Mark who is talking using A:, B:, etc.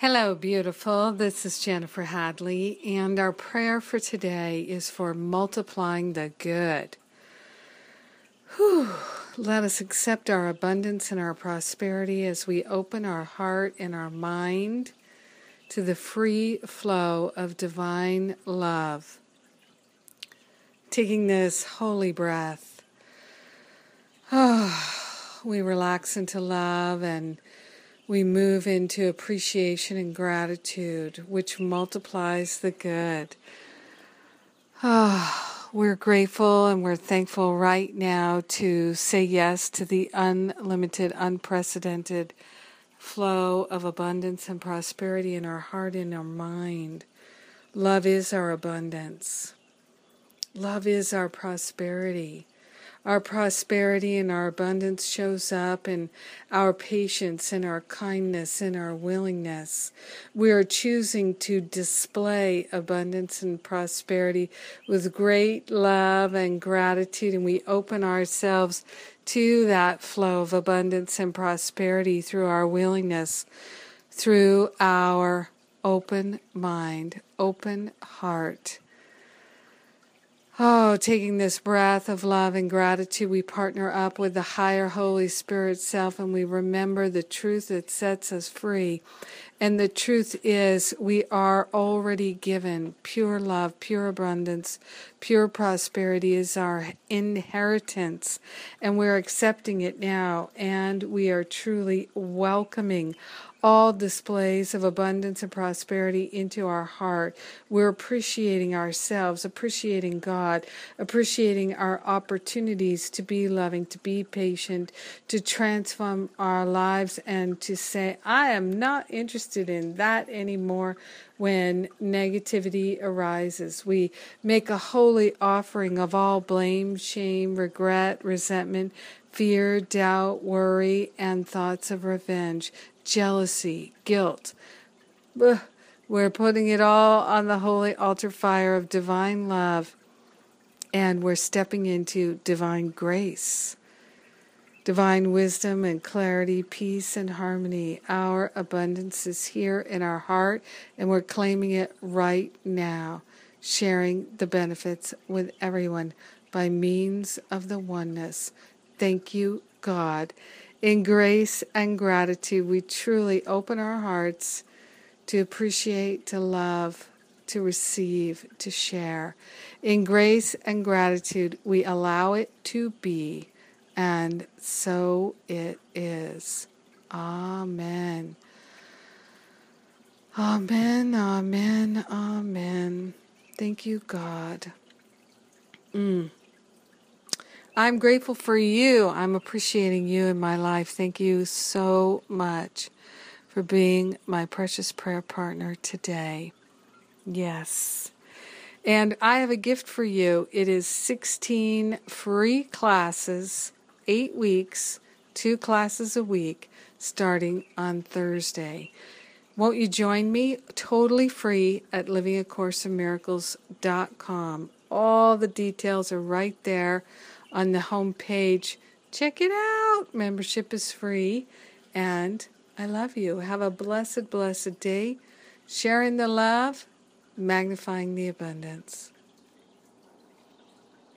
A: Hello, beautiful. This is Jennifer Hadley, and our prayer for today is for multiplying the good. Let us accept our abundance and our prosperity as we open our heart and our mind to the free flow of divine love. Taking this holy breath, we relax into love and we move into appreciation and gratitude, which multiplies the good. We're grateful and we're thankful right now to say yes to the unlimited, unprecedented flow of abundance and prosperity in our heart and our mind. Love is our abundance. Love is our prosperity. Our prosperity and our abundance shows up in our patience and our kindness and our willingness. We are choosing to display abundance and prosperity with great love and gratitude, and we open ourselves to that flow of abundance and prosperity through our willingness, through our open mind, open heart. Taking this breath of love and gratitude, we partner up with the higher Holy Spirit self and we remember the truth that sets us free. And the truth is we are already given pure love, pure abundance, pure prosperity is our inheritance. And we're accepting it now, and we are truly welcoming all displays of abundance and prosperity into our heart. We're appreciating ourselves, appreciating God, appreciating our opportunities to be loving, to be patient, to transform our lives, and to say, I am not interested in that anymore. When negativity arises, we make a holy offering of all blame, shame, regret, resentment, fear, doubt, worry, and thoughts of revenge, jealousy, guilt. We're putting it all on the holy altar fire of divine love, and we're stepping into divine grace, divine wisdom and clarity, peace and harmony. Our abundance is here in our heart, and we're claiming it right now, sharing the benefits with everyone by means of the oneness. Thank you, God. In grace and gratitude, we truly open our hearts to appreciate, to love, to receive, to share. In grace and gratitude, we allow it to be, and so it is. Amen. Amen, amen, amen. Thank you, God. I'm grateful for you. I'm appreciating you in my life. Thank you so much for being my precious prayer partner today. Yes. And I have a gift for you. It is 16 free classes, 8 weeks, 2 classes a week, starting on Thursday. Won't you join me? Totally free at livingacourseofmiracles.com. All the details are right there on the home page. Check it out. Membership is free. And I love you. Have a blessed, blessed day. Sharing the love, magnifying the abundance.